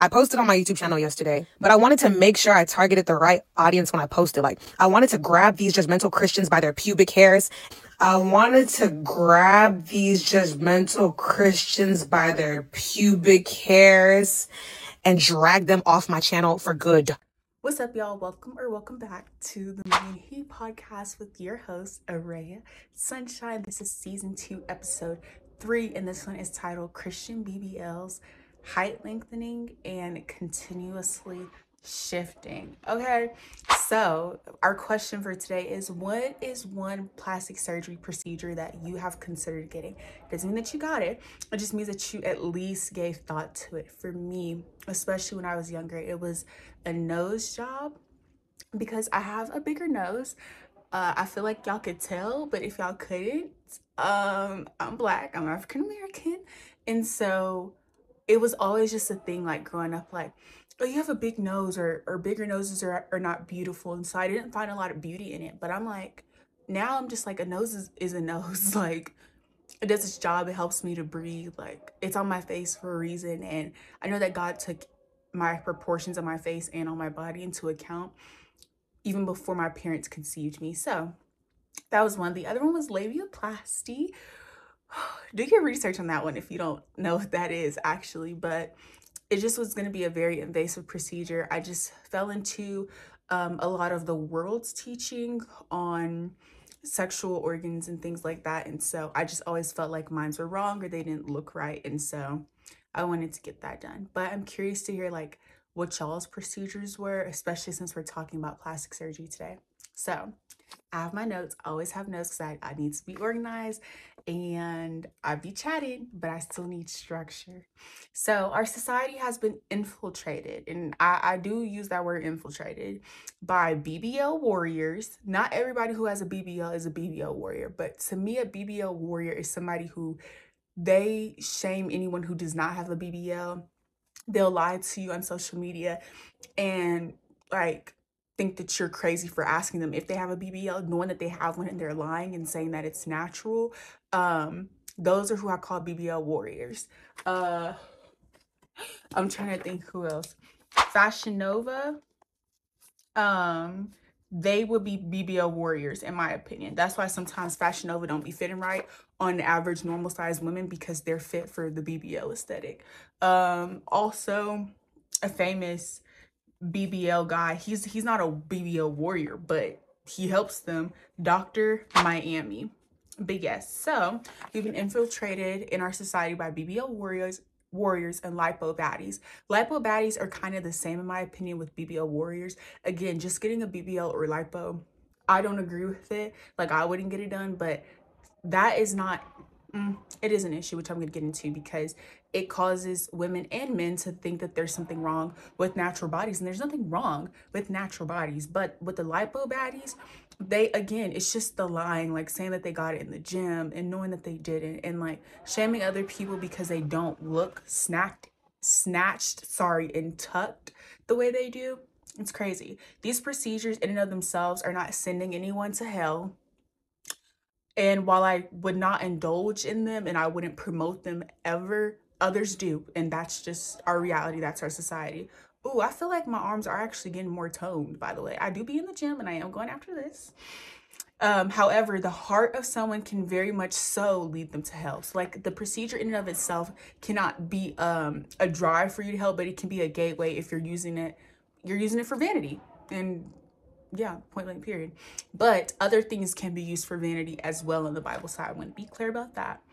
I posted on my YouTube channel yesterday, but I wanted to make sure I targeted the right audience when I posted. Like, I wanted to grab these judgmental Christians by their pubic hairs. I wanted to grab these judgmental Christians by their pubic hairs and drag them off my channel for good. What's up, y'all? Welcome back to the Main Heat podcast with your host, Araya Sunshine. This is season 2, episode 3, and this one is titled Christian BBLs, Height Lengthening and Continuously Shifting. Okay, so our question for today is, what is one plastic surgery procedure that you have considered getting? Doesn't mean that you got it. It just means that you at least gave thought to it. For me, especially when I was younger, it was a nose job because I have a bigger nose. I feel like y'all could tell, but if y'all couldn't, I'm Black, I'm African American, and so it was always just a thing, like growing up, like, oh, you have a big nose, or bigger noses are not beautiful. And so I didn't find a lot of beauty in it. But I'm like, now I'm just like, a nose is a nose. Like, it does its job. It helps me to breathe. Like, it's on my face for a reason. And I know that God took my proportions of my face and on my body into account even before my parents conceived me. So that was one. The other one was labiaplasty. Do your research on that one if you don't know what that is, actually. But it just was going to be a very invasive procedure. I just fell into a lot of the world's teaching on sexual organs and things like that. And so I just always felt like mine were wrong or they didn't look right. And so I wanted to get that done. But I'm curious to hear like what y'all's procedures were, especially since we're talking about plastic surgery today. So I have my notes. I always have notes because I need to be organized, and I be chatting, but I still need structure. So our society has been infiltrated, and I do use that word infiltrated, by BBL warriors. Not everybody who has a BBL is a BBL warrior, but to me, a BBL warrior is somebody who they shame anyone who does not have a BBL. They'll lie to you on social media and like think that you're crazy for asking them if they have a BBL, knowing that they have one, and they're lying and saying that it's natural. Those are who I call BBL warriors. I'm trying to think who else. Fashion Nova. They would be BBL warriors in my opinion. That's why sometimes Fashion Nova don't be fitting right on the average normal sized women, because they're fit for the BBL aesthetic. Also a famous BBL guy. He's not a BBL warrior, but he helps them. Dr. Miami. But yes, so we've been infiltrated in our society by BBL warriors and lipo baddies. Lipo baddies are kind of the same in my opinion with BBL warriors. Again, just getting a BBL or lipo, I don't agree with it. Like, I wouldn't get it done, but that is not it is an issue, which I'm going to get into, because it causes women and men to think that there's something wrong with natural bodies, and there's nothing wrong with natural bodies. But with the lipo baddies, again, it's just the lying, like saying that they got it in the gym and knowing that they didn't, and like shaming other people because they don't look snatched, and tucked the way they do. It's crazy. These procedures in and of themselves are not sending anyone to hell. And while I would not indulge in them and I wouldn't promote them ever, others do. And that's just our reality. That's our society. Ooh, I feel like my arms are actually getting more toned, by the way. I do be in the gym and I am going after this. However, the heart of someone can very much so lead them to hell. So like, the procedure in and of itself cannot be a drive for you to hell, but it can be a gateway if you're using it for vanity. And yeah, point blank period. But other things can be used for vanity as well in the Bible, so I want to be clear about that.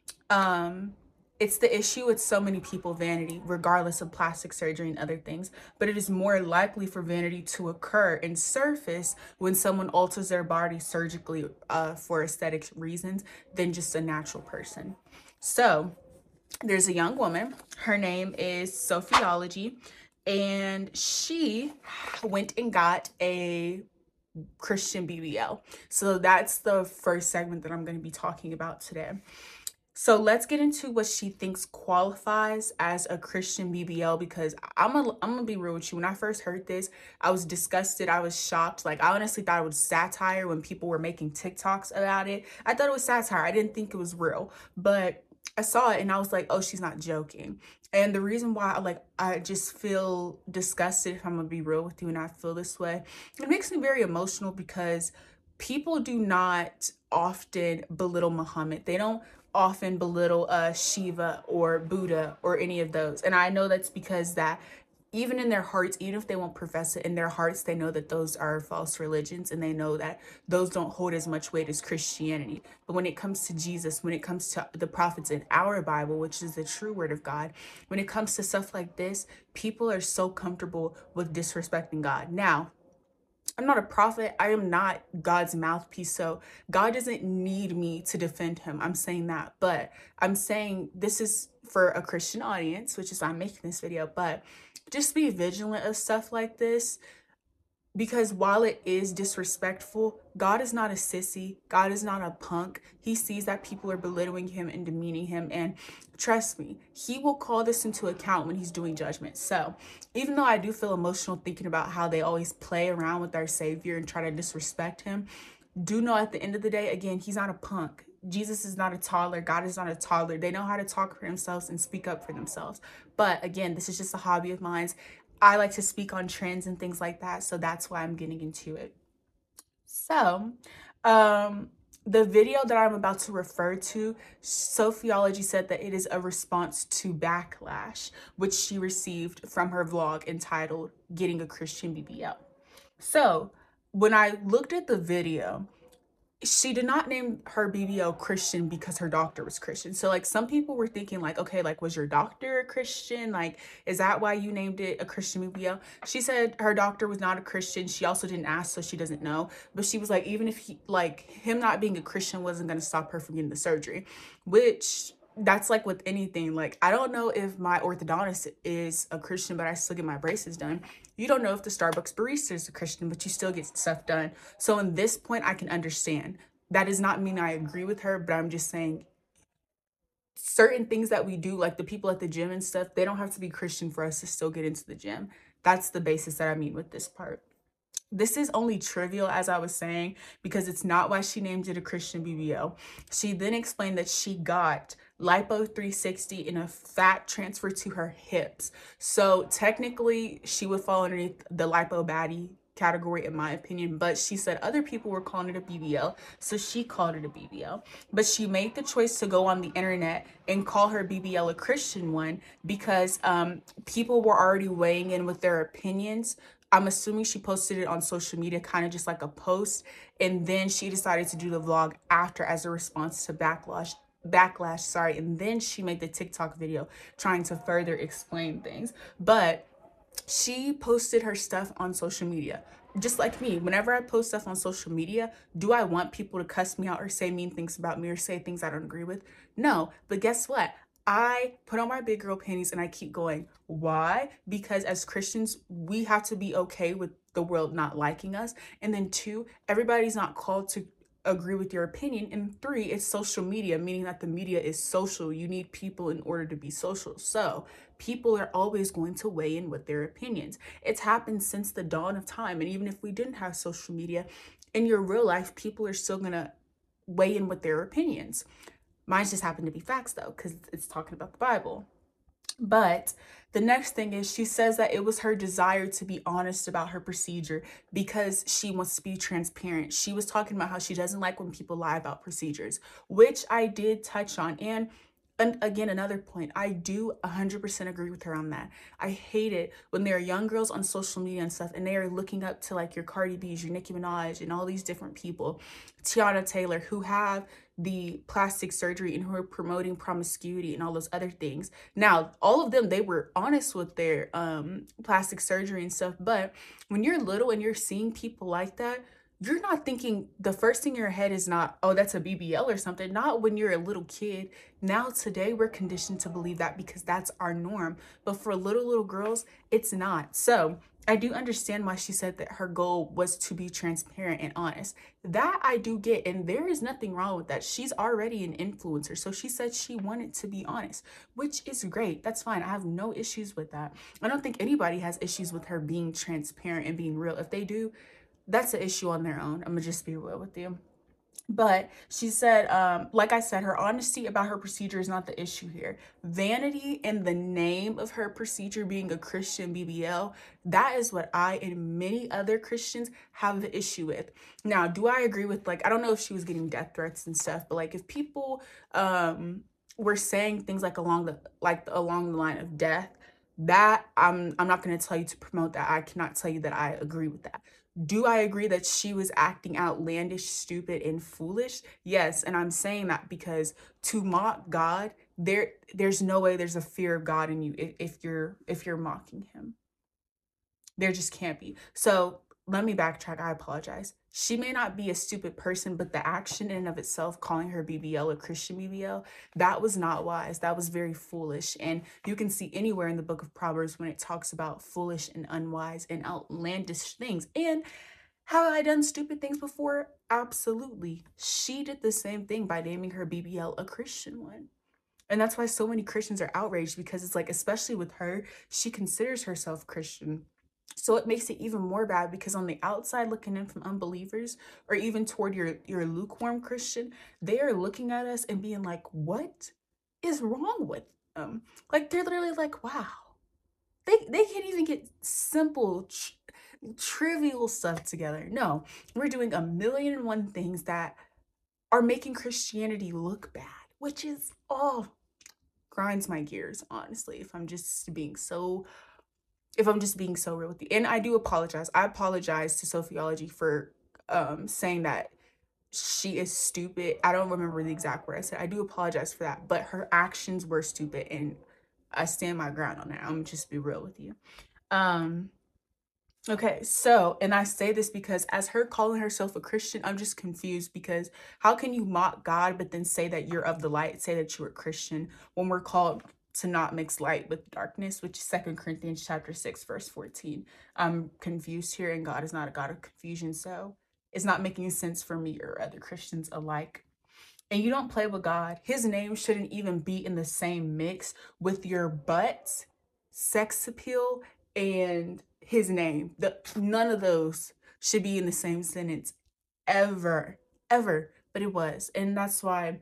It's the issue with so many people, vanity, regardless of plastic surgery and other things. But it is more likely for vanity to occur and surface when someone alters their body surgically for aesthetic reasons than just a natural person. So there's a young woman. Her name is Sophiology. And she went and got a Christian BBL. So that's the first segment that I'm going to be talking about today. So let's get into what she thinks qualifies as a Christian BBL, because I'm gonna be real with you. When I first heard this, I was disgusted. I was shocked. Like, I honestly thought it was satire when people were making TikToks about it. I thought it was satire. I didn't think it was real. But I saw it and I was like, oh, she's not joking. And the reason why I just feel disgusted, if I'm gonna be real with you, and I feel this way, it makes me very emotional because people do not often belittle Muhammad. They don't often belittle Shiva or Buddha or any of those. And I know that's because that even in their hearts, even if they won't profess it, in their hearts, they know that those are false religions and they know that those don't hold as much weight as Christianity. But when it comes to Jesus, when it comes to the prophets in our Bible, which is the true word of God, when it comes to stuff like this, people are so comfortable with disrespecting God. Now, I'm not a prophet. I am not God's mouthpiece. So God doesn't need me to defend him. I'm saying that. But I'm saying this is for a Christian audience, which is why I'm making this video. But just be vigilant of stuff like this. Because while it is disrespectful, God is not a sissy. God is not a punk. He sees that people are belittling him and demeaning him. And trust me, he will call this into account when he's doing judgment. So even though I do feel emotional thinking about how they always play around with our Savior and try to disrespect him, do know at the end of the day, again, he's not a punk. Jesus is not a toddler. God is not a toddler. They know how to talk for themselves and speak up for themselves. But again, this is just a hobby of mine. I like to speak on trends and things like that, so that's why I'm getting into it. So, the video that I'm about to refer to, Sophiology said that it is a response to backlash, which she received from her vlog entitled Getting a Christian BBL. So, when I looked at the video, she did not name her BBL Christian because her doctor was Christian. So like some people were thinking like, okay, like was your doctor a Christian? Like, is that why you named it a Christian BBL? She said her doctor was not a Christian. She also didn't ask, so she doesn't know. But she was like, even if him not being a Christian wasn't going to stop her from getting the surgery, which that's like with anything. Like, I don't know if my orthodontist is a Christian, but I still get my braces done. You don't know if the Starbucks barista is a Christian, but you still get stuff done. So in this point, I can understand. That does not mean I agree with her, but I'm just saying certain things that we do, like the people at the gym and stuff, they don't have to be Christian for us to still get into the gym. That's the basis that I mean with this part. This is only trivial, as I was saying, because it's not why she named it a Christian BBL. She then explained that she got lipo 360 and a fat transfer to her hips. So technically, she would fall underneath the lipo baddie category, in my opinion, but she said other people were calling it a BBL, so she called it a BBL. But she made the choice to go on the internet and call her BBL a Christian one because people were already weighing in with their opinions. I'm assuming she posted it on social media, kind of just like a post, and then she decided to do the vlog after as a response to backlash, and then she made the TikTok video trying to further explain things. But she posted her stuff on social media. Just like me, whenever I post stuff on social media, do I want people to cuss me out or say mean things about me or say things I don't agree with? No, but guess what? I put on my big girl panties and I keep going. Why? Because as Christians, we have to be okay with the world not liking us. And then 2, everybody's not called to agree with your opinion. And 3, it's social media, meaning that the media is social. You need people in order to be social. So people are always going to weigh in with their opinions. It's happened since the dawn of time. And even if we didn't have social media, in your real life, people are still going to weigh in with their opinions. Mine just happen to be facts though, because it's talking about the Bible. But the next thing is she says that it was her desire to be honest about her procedure because she wants to be transparent. She was talking about how she doesn't like when people lie about procedures, which I did touch on. And again, another point, I do 100% agree with her on that. I hate it when there are young girls on social media and stuff and they are looking up to like your Cardi B's, your Nicki Minaj, and all these different people, Tiana Taylor, who have the plastic surgery and who are promoting promiscuity and all those other things. Now, all of them, they were honest with their plastic surgery and stuff, but when you're little and you're seeing people like that, you're not thinking, the first thing in your head is not, oh, that's a BBL or something. Not when you're a little kid. Now, today, we're conditioned to believe that because that's our norm. But for little girls, it's not. So I do understand why she said that her goal was to be transparent and honest. That I do get, and there is nothing wrong with that. She's already an influencer, so she said she wanted to be honest, which is great. That's fine. I have no issues with that. I don't think anybody has issues with her being transparent and being real. If they do, that's an issue on their own. I'm gonna just be real with you. But she said, like I said, her honesty about her procedure is not the issue here. Vanity in the name of her procedure being a Christian BBL, that is what I and many other Christians have the issue with. Now, do I agree with, like, I don't know if she was getting death threats and stuff, but like if people were saying things like along the line of death, that I'm not going to tell you to promote that. I cannot tell you that I agree with that. Do I agree that she was acting outlandish, stupid, and foolish? Yes, and I'm saying that because to mock God, there's no way there's a fear of God in you if you're mocking him. There just can't be. So let me backtrack. I apologize. She may not be a stupid person, but the action in and of itself, calling her BBL a Christian BBL, that was not wise. That was very foolish. And you can see anywhere in the book of Proverbs when it talks about foolish and unwise and outlandish things. And have I done stupid things before? Absolutely. She did the same thing by naming her BBL a Christian one. And that's why so many Christians are outraged, because it's like, especially with her, she considers herself Christian. So it makes it even more bad, because on the outside looking in from unbelievers, or even toward your lukewarm Christian, they are looking at us and being like, what is wrong with them? Like, they're literally like, wow, they can't even get simple trivial stuff together. No, we're doing a million and one things that are making Christianity look bad, which is grinds my gears, honestly, if I'm just being so real with you. And I do apologize. I apologize to Sophiology for saying that she is stupid. I don't remember the exact word I said. I do apologize for that, but her actions were stupid, and I stand my ground on that. I'm gonna just be real with you. Okay, so, and I say this because as her calling herself a Christian, I'm just confused, because how can you mock God but then say that you're of the light, say that you're a Christian, when we're called to not mix light with darkness, which is 2 Corinthians chapter 6, verse 14. I'm confused here, and God is not a God of confusion, so it's not making sense for me or other Christians alike. And you don't play with God. His name shouldn't even be in the same mix with your butt, sex appeal, and his name. None of those should be in the same sentence ever, ever. But it was. And that's why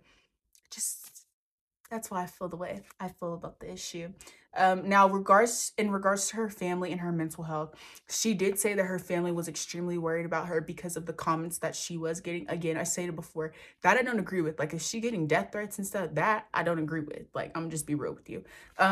I feel the way I feel about the issue. Now, in regards to her family and her mental health, she did say that her family was extremely worried about her because of the comments that she was getting. Again, I stated before that I don't agree with. Like, if she getting death threats and stuff, that I don't agree with. Like, I'm just be real with you.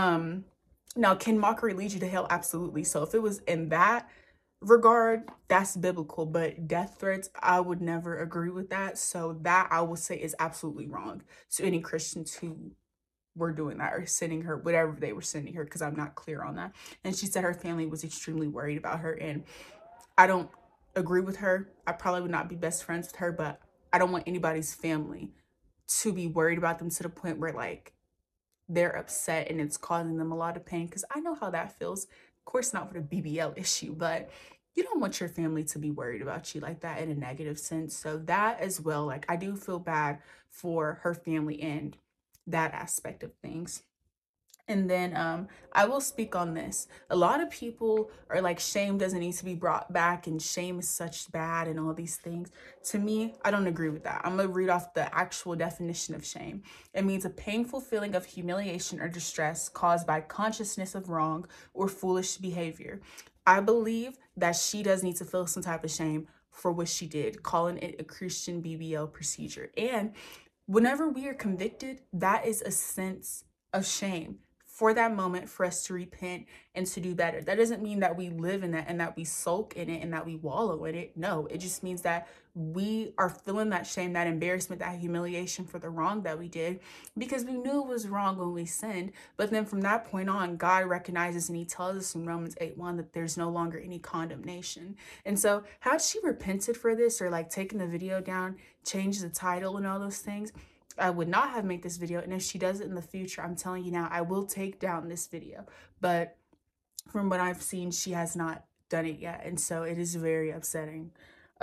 Now, can mockery lead you to hell? Absolutely. So if it was in that regard, that's biblical, but death threats, I would never agree with that. So that I will say is absolutely wrong to any Christians who were doing that or sending her whatever they were sending her, because I'm not clear on that. And she said her family was extremely worried about her, and I don't agree with her. I probably would not be best friends with her, but I don't want anybody's family to be worried about them to the point where like they're upset and it's causing them a lot of pain, because I know how that feels. Of course, not for the BBL issue, but you don't want your family to be worried about you like that in a negative sense. So that as well, like, I do feel bad for her family and that aspect of things. And then I will speak on this. A lot of people are like, shame doesn't need to be brought back, and shame is such bad and all these things. To me, I don't agree with that. I'm going to read off the actual definition of shame. It means a painful feeling of humiliation or distress caused by consciousness of wrong or foolish behavior. I believe that she does need to feel some type of shame for what she did, calling it a Christian BBL procedure. And whenever we are convicted, that is a sense of shame for that moment, for us to repent and to do better. That doesn't mean that we live in that and that we sulk in it and that we wallow in it. No, it just means that we are feeling that shame, that embarrassment, that humiliation for the wrong that we did, because we knew it was wrong when we sinned. But then from that point on, God recognizes and he tells us in Romans 8:1 that there's no longer any condemnation. And so had she repented for this, or like taken the video down, changed the title and all those things, I would not have made this video. And if she does it in the future, I'm telling you now, I will take down this video. But from what I've seen, she has not done it yet. And so it is very upsetting.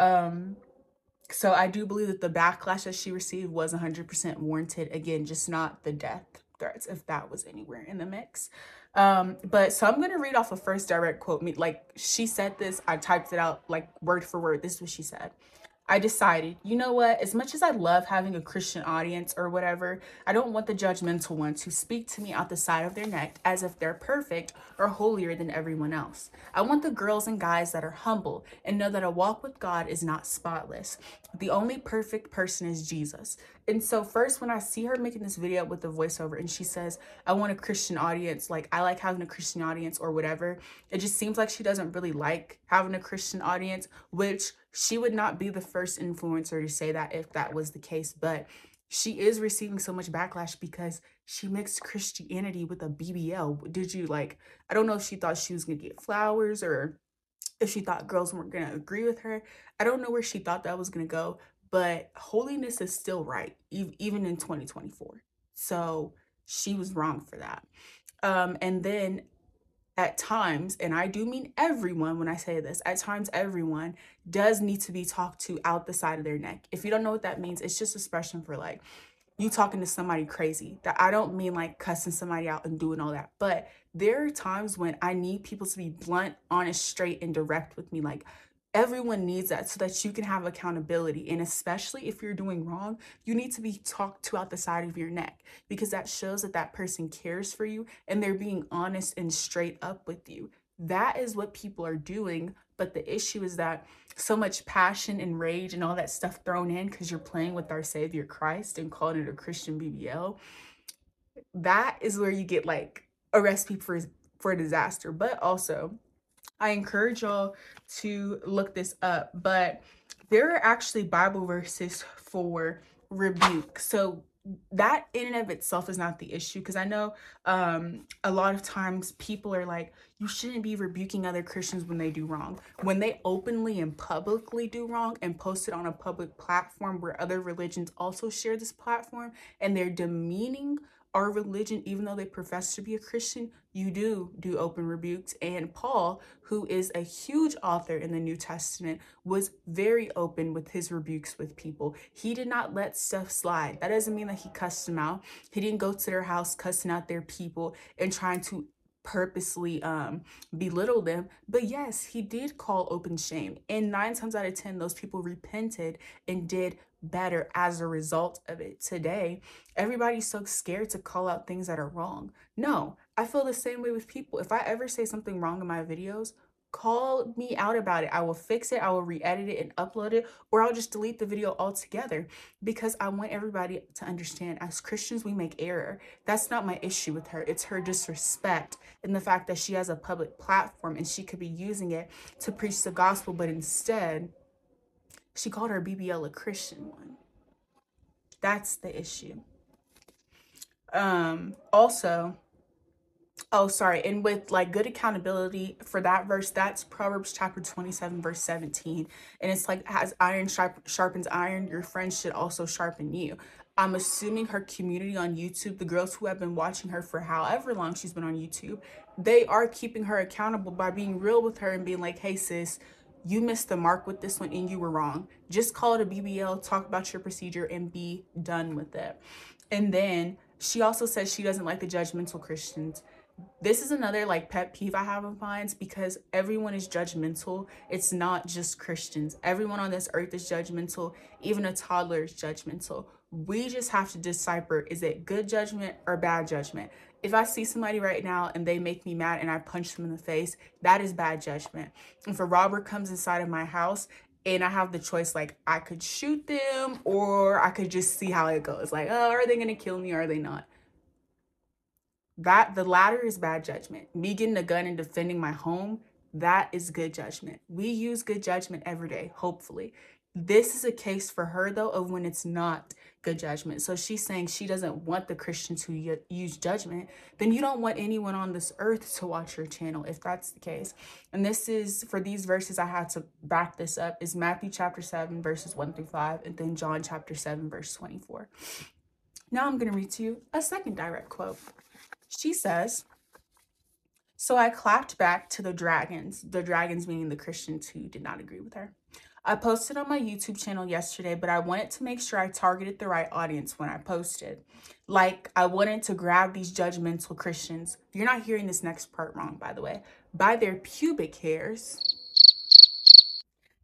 So I do believe that the backlash that she received was 100% warranted. Again, just not the death threats, if that was anywhere in the mix. But so I'm going to read off a first direct quote. Like, she said this, I typed it out like word for word. This is what she said. I decided, you know what, as much as I love having a Christian audience or whatever, I don't want the judgmental ones who speak to me out the side of their neck as if they're perfect or holier than everyone else. I want the girls and guys that are humble and know that a walk with God is not spotless. The only perfect person is Jesus. And so first, when I see her making this video with the voiceover and she says, I want a Christian audience, like I like having a Christian audience or whatever, it just seems like she doesn't really like having a Christian audience, which she would not be the first influencer to say that if that was the case. But she is receiving so much backlash because she mixed Christianity with a BBL. Did you like, I don't know if she thought she was going to get flowers or if she thought girls weren't going to agree with her. I don't know where she thought that was going to go, but holiness is still right, even in 2024. So she was wrong for that. And then at times, and I do mean everyone when I say this, at times everyone does need to be talked to out the side of their neck. If you don't know what that means, it's just expression for like you talking to somebody crazy. That I don't mean like cussing somebody out and doing all that, but there are times when I need people to be blunt, honest, straight, and direct with me. Like everyone needs that so that you can have accountability. And especially if you're doing wrong, you need to be talked to out the side of your neck because that shows that that person cares for you and they're being honest and straight up with you. That is what people are doing. But the issue is that so much passion and rage and all that stuff thrown in because you're playing with our Savior Christ and calling it a Christian BBL. That is where you get like a recipe for a disaster. But also, I encourage y'all to look this up, but there are actually Bible verses for rebuke. So that in and of itself is not the issue, because I know a lot of times people are like, you shouldn't be rebuking other Christians when they do wrong. When they openly and publicly do wrong and post it on a public platform where other religions also share this platform and they're demeaning our religion, even though they profess to be a Christian, you do open rebukes. And Paul, who is a huge author in the New Testament, was very open with his rebukes with people. He did not let stuff slide. That doesn't mean that he cussed them out. He didn't go to their house cussing out their people and trying to purposely belittle them. But yes, he did call open shame. And 9 times out of 10, those people repented and did better as a result of it. Today, everybody's so scared to call out things that are wrong. No, I feel the same way with people. If I ever say something wrong in my videos, call me out about it. I will fix it. I will re-edit it and upload it, or I'll just delete the video altogether, because I want everybody to understand, as Christians, we make error. That's not my issue with her. It's her disrespect and the fact that she has a public platform and she could be using it to preach the gospel, but instead she called her BBL a Christian one. That's the issue. Also, oh, sorry. And with like good accountability for that verse, that's Proverbs chapter 27, verse 17. And it's like, as iron sharpens iron, your friends should also sharpen you. I'm assuming her community on YouTube, the girls who have been watching her for however long she's been on YouTube, they are keeping her accountable by being real with her and being like, hey, sis, you missed the mark with this one and you were wrong. Just call it a BBL, talk about your procedure, and be done with it. And then she also says she doesn't like the judgmental Christians. This is another like pet peeve I have of mine, because everyone is judgmental. It's not just Christians. Everyone on this earth is judgmental. Even a toddler is judgmental. We just have to decipher, is it good judgment or bad judgment? If I see somebody right now and they make me mad and I punch them in the face, that is bad judgment. If a robber comes inside of my house and I have the choice, like I could shoot them or I could just see how it goes. Like, oh, are they going to kill me or are they not? That the latter is bad judgment. Me getting a gun and defending my home, that is good judgment. We use good judgment every day, hopefully. This is a case for her, though, of when it's not good judgment. So she's saying she doesn't want the Christian to use judgment. Then you don't want anyone on this earth to watch your channel, if that's the case. And this is, for these verses, I had to back this up, is Matthew chapter 7, verses 1 through 5, and then John chapter 7, verse 24. Now I'm going to read to you a second direct quote. She says, so I clapped back to the dragons meaning the Christians who did not agree with her. I posted on my YouTube channel yesterday, but I wanted to make sure I targeted the right audience when I posted. Like, I wanted to grab these judgmental Christians. You're not hearing this next part wrong, by the way. By their pubic hairs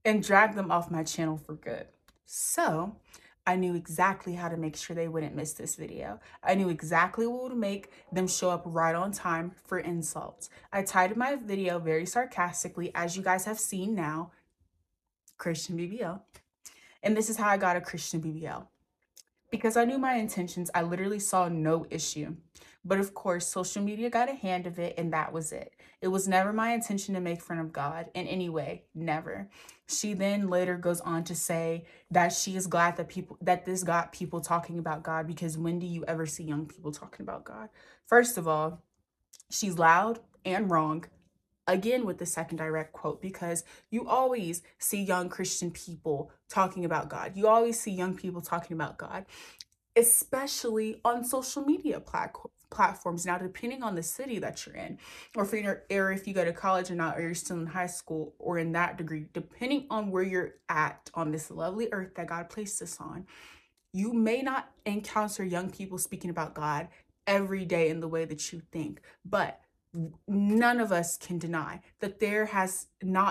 and drag them off my channel for good. So I knew exactly how to make sure they wouldn't miss this video. I knew exactly what would make them show up right on time for insults. I titled my video very sarcastically, as you guys have seen now, Christian BBL. And this is how I got a Christian BBL. Because I knew my intentions, I literally saw no issue. But of course, social media got a hand of it, and that was it. It was never my intention to make fun of God in any way, never. She then later goes on to say that she is glad that this got people talking about God, because when do you ever see young people talking about God? First of all, she's loud and wrong. Again, with the second direct quote, because you always see young Christian people talking about God. You always see young people talking about God, especially on social media platforms. Now, depending on the city that you're in, or if you go to college or not, or you're still in high school or in that degree, depending on where you're at on this lovely earth that God placed us on, you may not encounter young people speaking about God every day in the way that you think, but none of us can deny that there has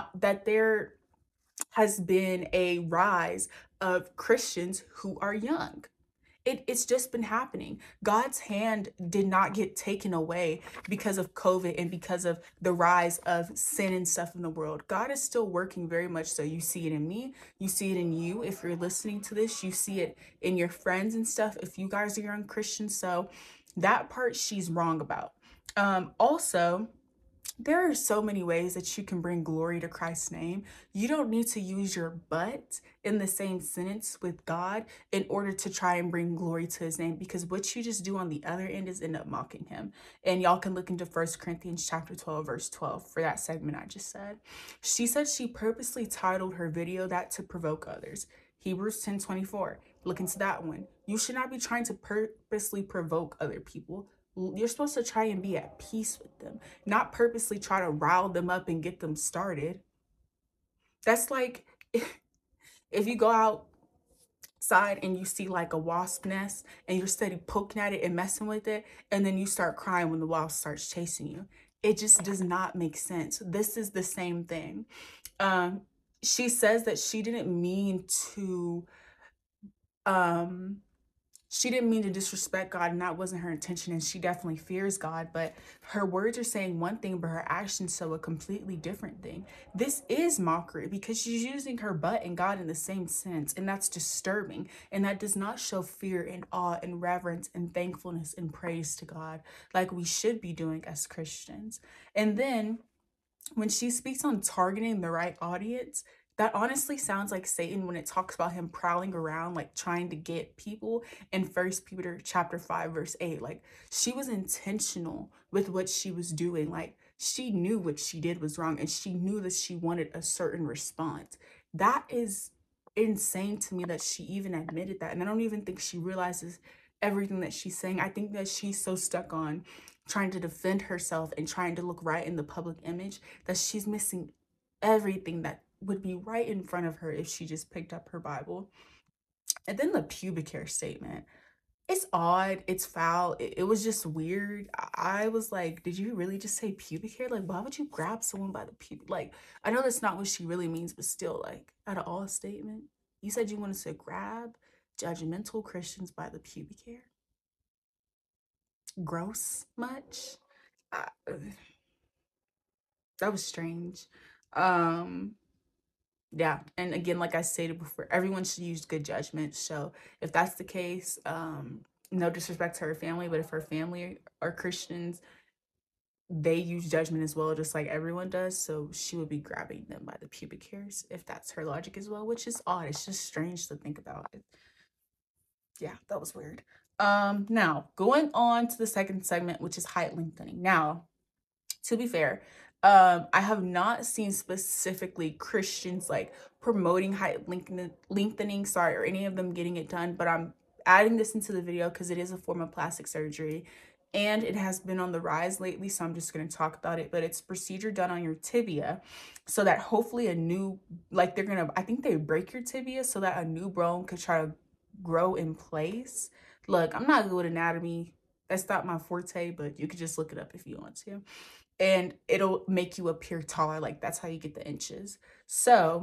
been a rise of Christians who are young. It's just been happening. God's hand did not get taken away because of COVID and because of the rise of sin and stuff in the world. God is still working very much so. You see it in me. You see it in you. If you're listening to this, you see it in your friends and stuff. If you guys are young Christians. So that part she's wrong about. Also, there are so many ways that you can bring glory to Christ's name. You don't need to use your butt in the same sentence with God in order to try and bring glory to his name, because what you just do on the other end is end up mocking him. And y'all can look into 1 Corinthians chapter 12, verse 12 for that segment I just said. She said she purposely titled her video that to provoke others. Hebrews 10:24. Look into that one. You should not be trying to purposely provoke other people. You're supposed to try and be at peace with them, not purposely try to rile them up and get them started. That's like if you go outside and you see like a wasp nest and you're steady poking at it and messing with it, and then you start crying when the wasp starts chasing you. It just does not make sense. This is the same thing. She says that she didn't mean to disrespect God, and that wasn't her intention, and she definitely fears God, but her words are saying one thing, but her actions show a completely different thing. This is mockery because she's using her butt and God in the same sense, and that's disturbing, and that does not show fear and awe and reverence and thankfulness and praise to God like we should be doing as Christians. And then when she speaks on targeting the right audience, that honestly sounds like Satan when it talks about him prowling around, like trying to get people in 1 Peter chapter 5, verse 8. Like, she was intentional with what she was doing. Like, she knew what she did was wrong, and she knew that she wanted a certain response. That is insane to me that she even admitted that. And I don't even think she realizes everything that she's saying. I think that she's so stuck on trying to defend herself and trying to look right in the public image that she's missing everything that would be right in front of her if she just picked up her Bible. And then the pubic hair statement. It's odd. It's foul. It was just weird. I was like, did you really just say pubic hair? Like, why would you grab someone by the pubic? Like, I know that's not what she really means, but still, like, out of all statement, you said you wanted to grab judgmental Christians by the pubic hair. Gross much? That was strange. Yeah, and again, like I stated before, everyone should use good judgment. So if that's the case, no disrespect to her family, but if her family are Christians, they use judgment as well, just like everyone does. So she would be grabbing them by the pubic hairs if that's her logic as well, which is odd. It's just strange to think about it. Yeah, that was weird. Now going on to the second segment, which is height lengthening. Now, to be fair, I have not seen specifically Christians like promoting height lengthening, sorry, or any of them getting it done, but I'm adding this into the video because it is a form of plastic surgery and it has been on the rise lately, so I'm just going to talk about it. But it's a procedure done on your tibia so that hopefully a new, like I think they break your tibia so that a new bone could try to grow in place. Look, I'm not good with anatomy. That's not my forte, but you could just look it up if you want to. And it'll make you appear taller. Like, that's how you get the inches. So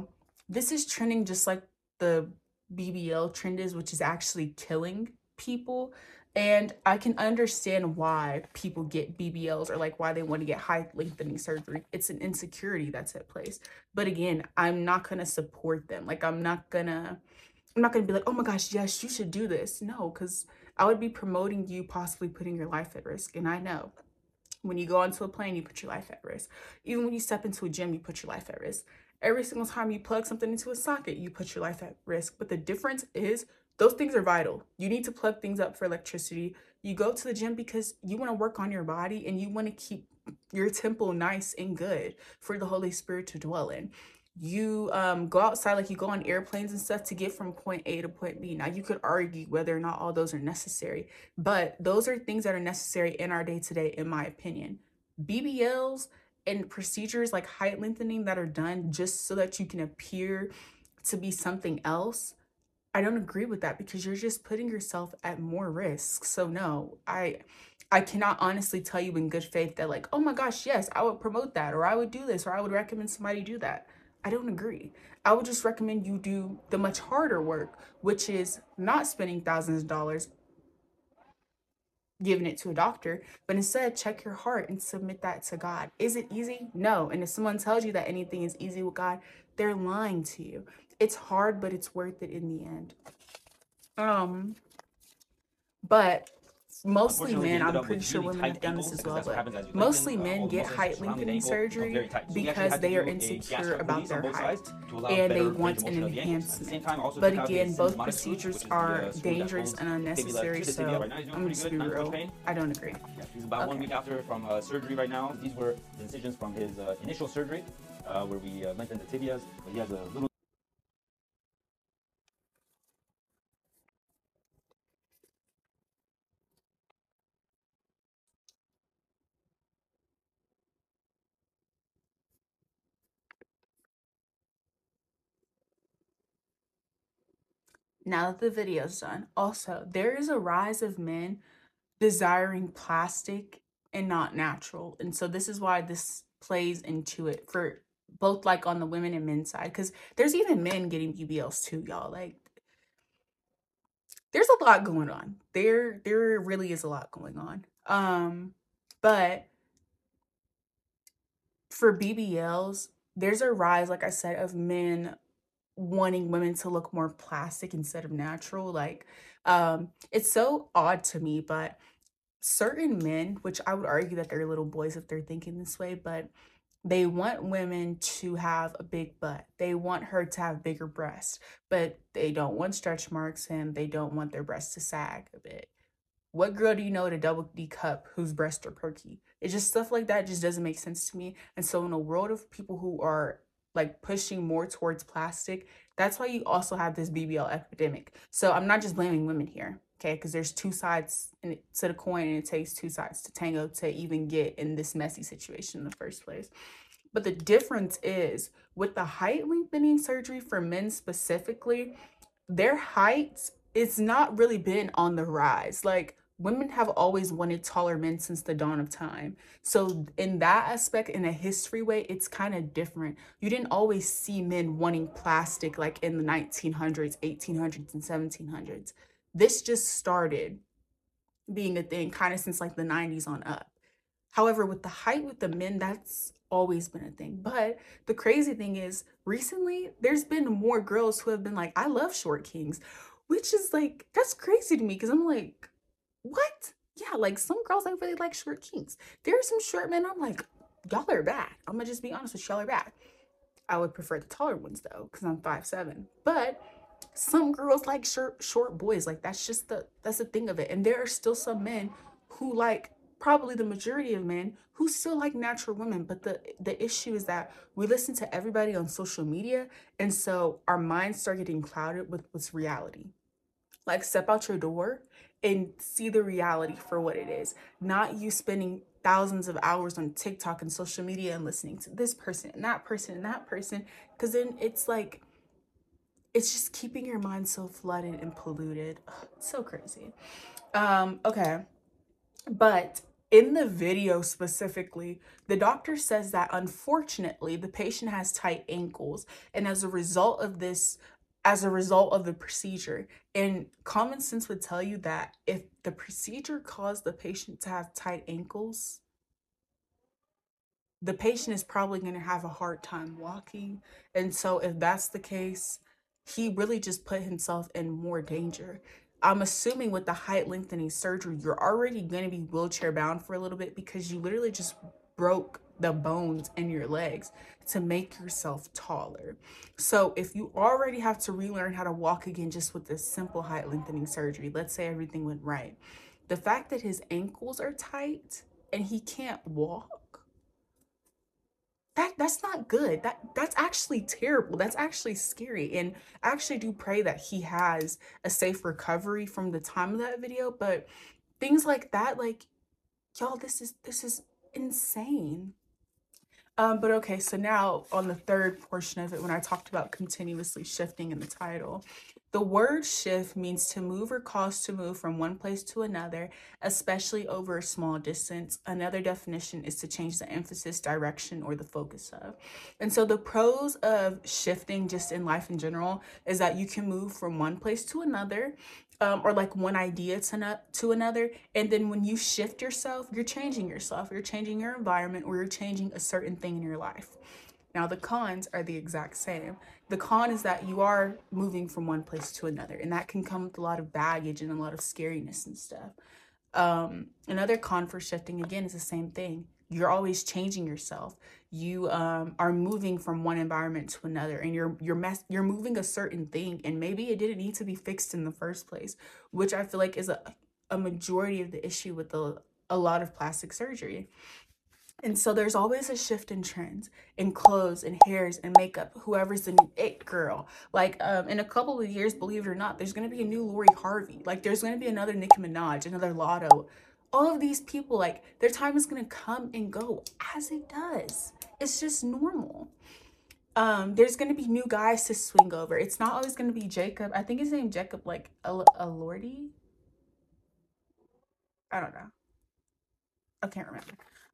this is trending just like the BBL trend is, which is actually killing people. And I can understand why people get BBLs, or like why they want to get height lengthening surgery. It's an insecurity that's at place. But again, I'm not gonna support them. Like I'm not gonna be like, oh my gosh, yes, you should do this. No, because I would be promoting you possibly putting your life at risk. And I know when you go onto a plane, you put your life at risk. Even when you step into a gym, you put your life at risk. Every single time you plug something into a socket, you put your life at risk. But the difference is those things are vital. You need to plug things up for electricity. You go to the gym because you want to work on your body and you want to keep your temple nice and good for the Holy Spirit to dwell in. You go outside, like you go on airplanes and stuff to get from point A to point B. Now you could argue whether or not all those are necessary, but those are things that are necessary in our day-to-day, in my opinion. BBLs and procedures like height lengthening that are done just so that you can appear to be something else, I don't agree with that, because you're just putting yourself at more risk. So no, I cannot honestly tell you in good faith that like, oh my gosh, yes, I would promote that, or I would do this, or I would recommend somebody do that. I don't agree. I would just recommend you do the much harder work, which is not spending thousands of dollars giving it to a doctor, but instead check your heart and submit that to God. Is it easy? No. And if someone tells you that anything is easy with God, they're lying to you. It's hard, but it's worth it in the end. But mostly men, I'm pretty sure women have done this as well, but mostly men get height lengthening surgery because they are insecure about their height and they want an enhancement. But again, both procedures are dangerous and unnecessary, so I'm just be real, I don't agree. Yeah, he's about 1 week after from surgery right now. These were the incisions from his initial surgery where we lengthened the tibias, but he has a little Now that the video's done, also, there is a rise of men desiring plastic and not natural. And so this is why this plays into it for both like on the women and men's side, because there's even men getting BBLs too, y'all. Like there's a lot going on. There really is a lot going on. But for BBLs, there's a rise, like I said, of men wanting women to look more plastic instead of natural. Like, it's so odd to me, but certain men, which I would argue that they're little boys if they're thinking this way, but they want women to have a big butt. They want her to have bigger breasts, but they don't want stretch marks and they don't want their breasts to sag a bit. What girl do you know at a double D cup whose breasts are perky? It's just stuff like that just doesn't make sense to me. And so in a world of people who are like pushing more towards plastic, that's why you also have this BBL epidemic. So I'm not just blaming women here, okay? Because there's two sides to the coin, and it takes two sides to tango to even get in this messy situation in the first place. But the difference is with the height lengthening surgery for men specifically, their height it's not really been on the rise. Like women have always wanted taller men since the dawn of time. So in that aspect, in a history way, it's kind of different. You didn't always see men wanting plastic like in the 1900s, 1800s, and 1700s. This just started being a thing kind of since like the 90s on up. However, with the height with the men, that's always been a thing. But the crazy thing is, recently, there's been more girls who have been like, I love short kings, which is like, that's crazy to me because I'm like, what? Yeah, like some girls, I really like short kings. There are some short men, I'm like, y'all are bad. I'm gonna just be honest with y'all are bad. I would prefer the taller ones though, because I'm 5'7". But some girls like short boys. Like that's the thing of it. And there are still some men who like probably the majority of men who still like natural women. But the issue is that we listen to everybody on social media, and so our minds start getting clouded with what's reality. Like step out your door and see the reality for what it is, not you spending thousands of hours on TikTok and social media and listening to this person and that person and that person, because then it's like it's just keeping your mind so flooded and polluted. Ugh, it's so crazy. Okay, but In the video specifically, the doctor says that unfortunately the patient has tight ankles, and as a result of the procedure, and common sense would tell you that if the procedure caused the patient to have tight ankles, the patient is probably going to have a hard time walking. And so if that's the case, he really just put himself in more danger. I'm assuming with the height lengthening surgery, you're already going to be wheelchair bound for a little bit because you literally just broke the bones in your legs to make yourself taller. So if you already have to relearn how to walk again just with this simple height lengthening surgery, let's say everything went right, the fact that his ankles are tight and he can't walk, that's not good. That's actually terrible. That's actually scary. And I actually do pray that he has a safe recovery from the time of that video. But things like that, like, y'all, this is insane. But okay, so now on the third portion of it, when I talked about continuously shifting in the title, the word shift means to move or cause to move from one place to another, especially over a small distance. Another definition is to change the emphasis, direction, or the focus of. And so the pros of shifting just in life in general is that you can move from one place to another, or like one idea to another. And then when you shift yourself, you're changing your environment, or you're changing a certain thing in your life. Now, the cons are the exact same. The con is that you are moving from one place to another, and that can come with a lot of baggage and a lot of scariness and stuff. Another con for shifting, again, is the same thing. You're always changing yourself. You are moving from one environment to another, and you're moving a certain thing, and maybe it didn't need to be fixed in the first place, which I feel like is a majority of the issue with a lot of plastic surgery. And so there's always a shift in trends, in clothes and hairs and makeup, whoever's the new it girl. Like, in a couple of years, believe it or not, there's going to be a new Lori Harvey. Like, there's going to be another Nicki Minaj, another Lotto. All of these people, like, their time is going to come and go as it does. It's just normal. There's going to be new guys to swing over. It's not always going to be Jacob. I think his name Jacob, like, Elordi. I don't know. I can't remember.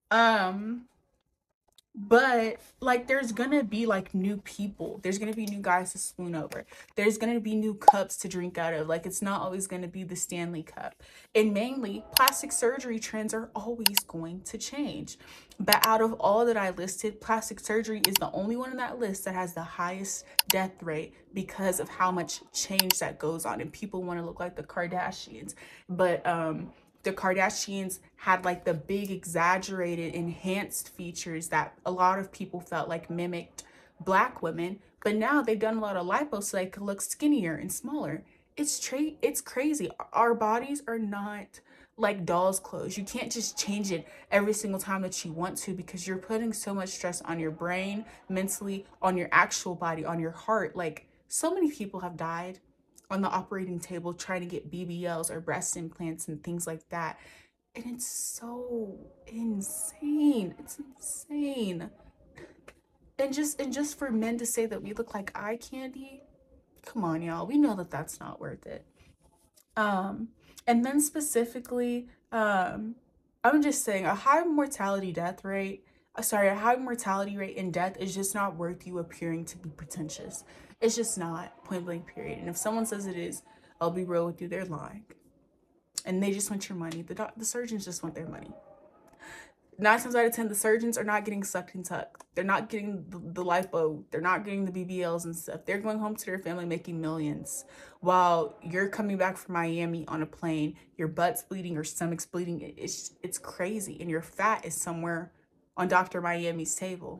But like, there's gonna be like new people, there's gonna be new guys to swoon over, there's gonna be new cups to drink out of. Like, it's not always gonna be the Stanley Cup. And mainly, plastic surgery trends are always going to change. But out of all that I listed, plastic surgery is the only one on that list that has the highest death rate because of how much change that goes on, and people want to look like the Kardashians. But the Kardashians had like the big exaggerated enhanced features that a lot of people felt like mimicked Black women, but now they've done a lot of lipo so they could look skinnier and smaller. It's crazy. Our bodies are not like doll's clothes. You can't just change it every single time that you want to, because you're putting so much stress on your brain, mentally, on your actual body, on your heart. Like, so many people have died on the operating table trying to get BBLs or breast implants and things like that. And it's so insane. It's insane. And just for men to say that we look like eye candy, come on, y'all. We know that that's not worth it. And then specifically, I'm just saying a high mortality rate in death is just not worth you appearing to be pretentious. It's just not, point blank period. And if someone says it is, I'll be real with you, they're lying. And they just want your money. The surgeons just want their money. 9 times out of 10, the surgeons are not getting sucked and tucked. They're not getting the lipo. They're not getting the BBLs and stuff. They're going home to their family making millions while you're coming back from Miami on a plane. Your butt's bleeding, your stomach's bleeding. It's crazy. And your fat is somewhere on Dr. Miami's table.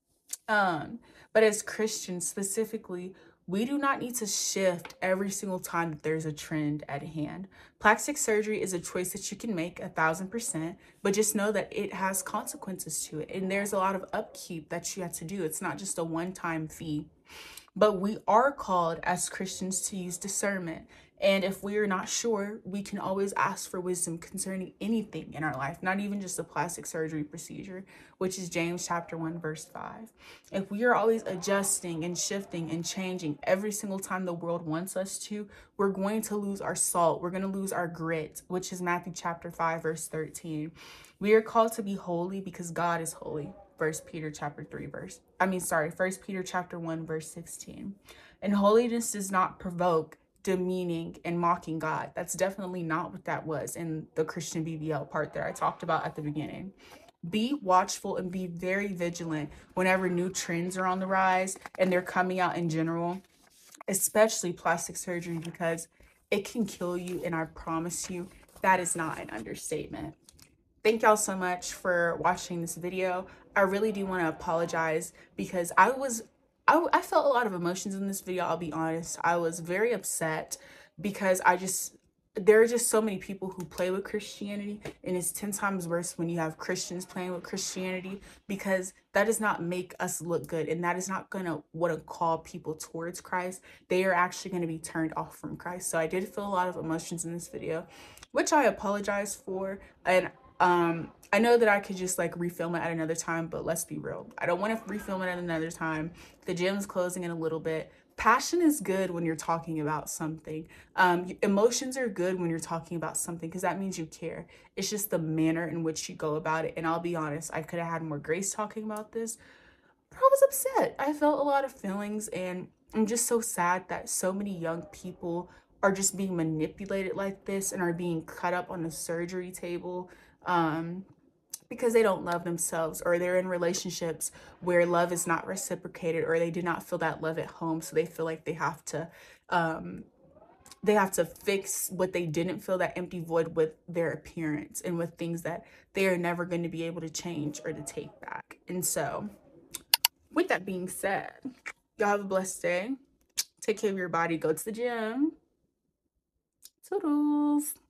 But as Christians specifically, we do not need to shift every single time that there's a trend at hand. Plastic surgery is a choice that you can make 1000%, but just know that it has consequences to it. And there's a lot of upkeep that you have to do. It's not just a one-time fee. But we are called as Christians to use discernment. And if we are not sure, we can always ask for wisdom concerning anything in our life, not even just a plastic surgery procedure, which is James chapter 1, verse 5. If we are always adjusting and shifting and changing every single time the world wants us to, we're going to lose our salt. We're going to lose our grit, which is Matthew chapter 5, verse 13. We are called to be holy because God is holy. 1 Peter chapter 1, verse 16. And holiness does not provoke demeaning and mocking God. That's definitely not what that was in the Christian BBL part that I talked about at the beginning. Be watchful and be very vigilant whenever new trends are on the rise and they're coming out in general, especially plastic surgery, because it can kill you, and I promise you that is not an understatement. Thank y'all so much for watching this video. I really do want to apologize because I felt a lot of emotions in this video. I'll be honest. I was very upset because there are just so many people who play with Christianity, and it's 10 times worse when you have Christians playing with Christianity, because that does not make us look good, and that is not going to want to call people towards Christ. They are actually going to be turned off from Christ. So I did feel a lot of emotions in this video, which I apologize for. And I know that I could just like refilm it at another time, but let's be real. I don't want to refilm it at another time. The gym's closing in a little bit. Passion is good when you're talking about something. Emotions are good when you're talking about something because that means you care. It's just the manner in which you go about it. And I'll be honest, I could have had more grace talking about this, but I was upset. I felt a lot of feelings, and I'm just so sad that so many young people are just being manipulated like this and are being cut up on the surgery table. Because they don't love themselves, or they're in relationships where love is not reciprocated, or they do not feel that love at home, so they feel like they have to fix what they didn't feel, that empty void, with their appearance and with things that they are never going to be able to change or to take back. And so with that being said, y'all have a blessed day. Take care of your body. Go to the gym. Toodles.